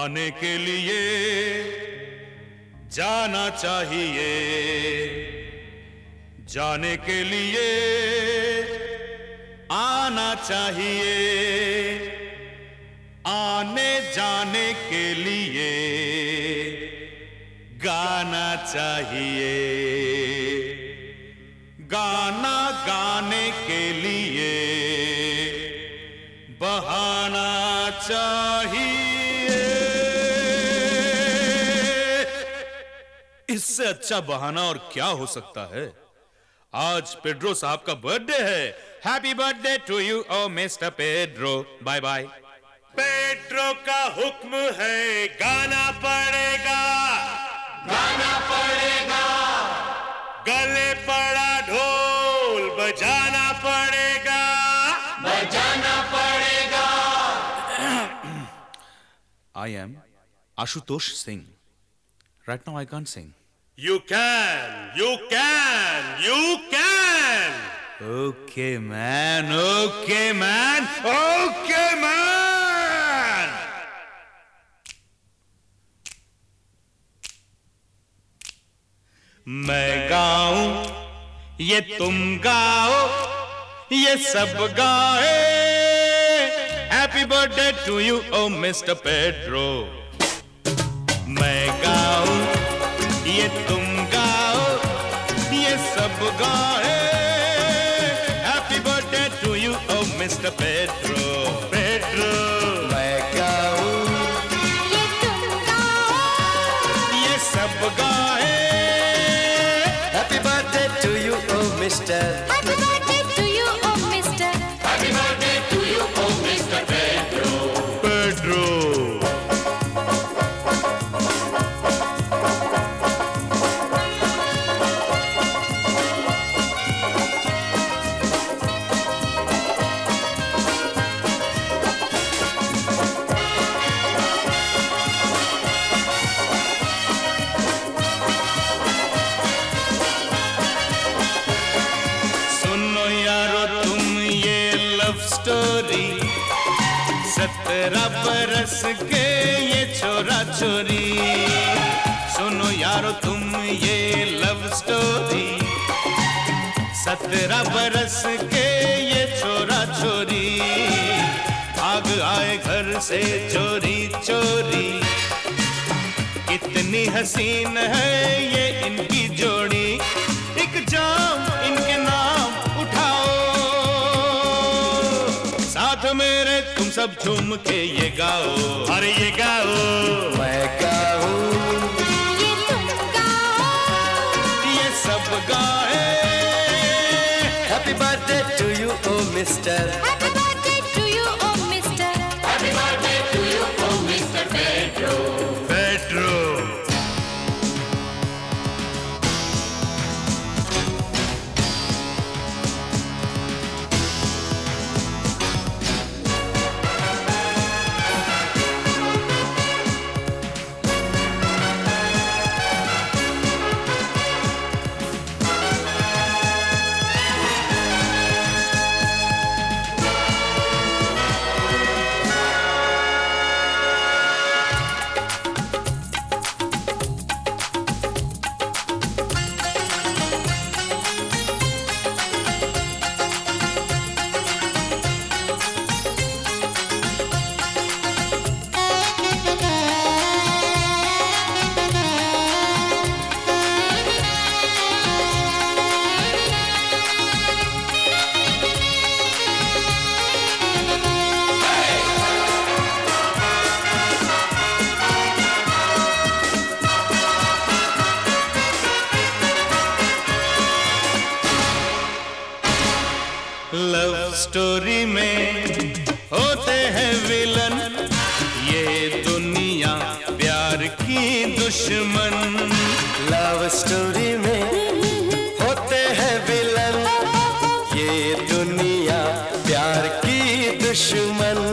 आने के लिए जाना चाहिए, जाने के लिए आना चाहिए, आने जाने के लिए गाना चाहिए, गाना गाने के लिए बहाना चाहिए। इससे अच्छा बहाना और क्या हो सकता है? आज पेड्रो साहब का बर्थडे है। Happy birthday to you oh mister Pedro. Bye bye. Pedro का हुक्म है, गाना पड़ेगा, गाना पड़ेगा, गले पड़ा ढोल बजाना पड़ेगा, बजाना पड़ेगा। I am Ashutosh Singh. Right now I can't sing. You can, you can, you can. Okay man, okay man, okay man. मैं गाऊं, ये तुम गाओ, ये सब गाए। Happy birthday to you, oh Mr. Pedro. मैं गाऊं, ये तुम गाओ, ये सब गाए। Happy birthday to you, oh Mr. Pedro. Pedro. मैं गाऊं, ये तुम गाओ, ये सब गाए। Happy birthday to you, oh Mr. Happy birthday to you, oh Mr. Happy birthday to you, oh Mr. Pedro. Pedro. सुनो यारो तुम ये लव स्टोरी, 17 बरस के ये छोरा छोरी। सुनो यारो तुम ये लव स्टोरी, 17 बरस के ये छोरा छोरी। भाग आए घर से चोरी चोरी, कितनी हसीन है ये इनकी जोड़ी। एक जाम इनके नाम उठाओ, साथ मेरे तुम सब झूम के ये गाओ, अरे ये गाओ। मैं गाऊं, ये तुम गाओ, ये सब गाए। Happy birthday to you, oh Mr. Happy birthday to you, oh Mr. Happy birthday to you, oh Mr. Pedro. Pedro. Love story में होते हैं विलन, ये दुनिया प्यार की दुश्मन। Love story में होते हैं विलन, ये दुनिया प्यार की दुश्मन।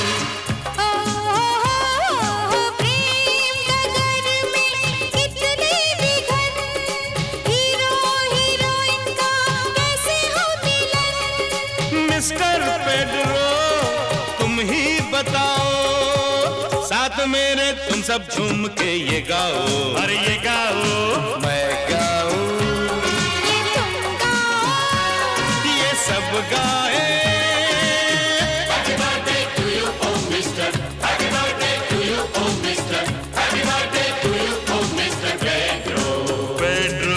प्रेम नगर में कितने विघन, हीरो हीरोइन का कैसे हो मिलन। मिस्टर पेड्रो तुम ही बताओ, साथ मेरे तुम सब झूम के ये गाओ, अरे ये गाओ, मैं गाऊं, ये तुम गाओ, ये सब गाए। Happy birthday to you, oh Mister. Happy birthday to you, oh Mister. Happy birthday to you, oh Mr. Pedro. Pedro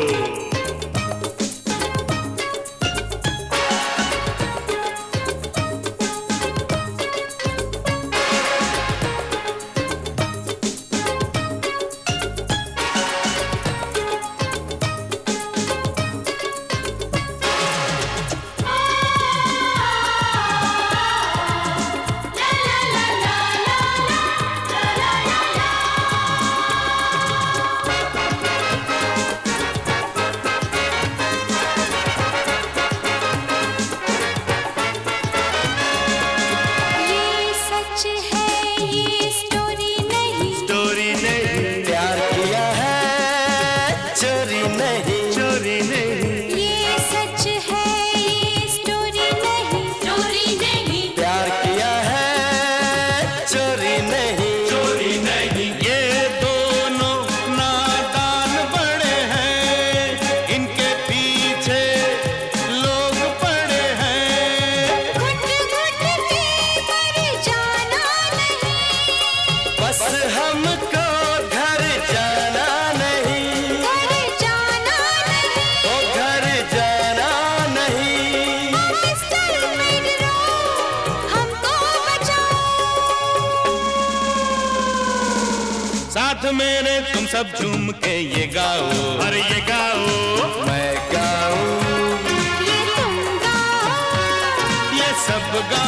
ये सच है ये स्टोरी नहीं, चोरी नहीं, प्यार किया है चोरी नहीं, चोरी नहीं, ये सच है ये स्टोरी नहीं, स्टोरी नहीं, प्यार किया है चोरी नहीं, चोरी नहीं। ये दोनों नादान बड़े हैं, इनके पीछे लोग पड़े हैं। घुट घुट के मर जाना नहीं, बस हमको घर जाना नहीं, घर जाना नहीं, ओ घर जाना नहीं। मिस्टर पेड्रो हमको बचाओ, साथ मेरे तुम सब झूम के ये गाओ, अरे ये गाओ, मैं गाऊं, ये तुम गाओ, ये सब गाओ।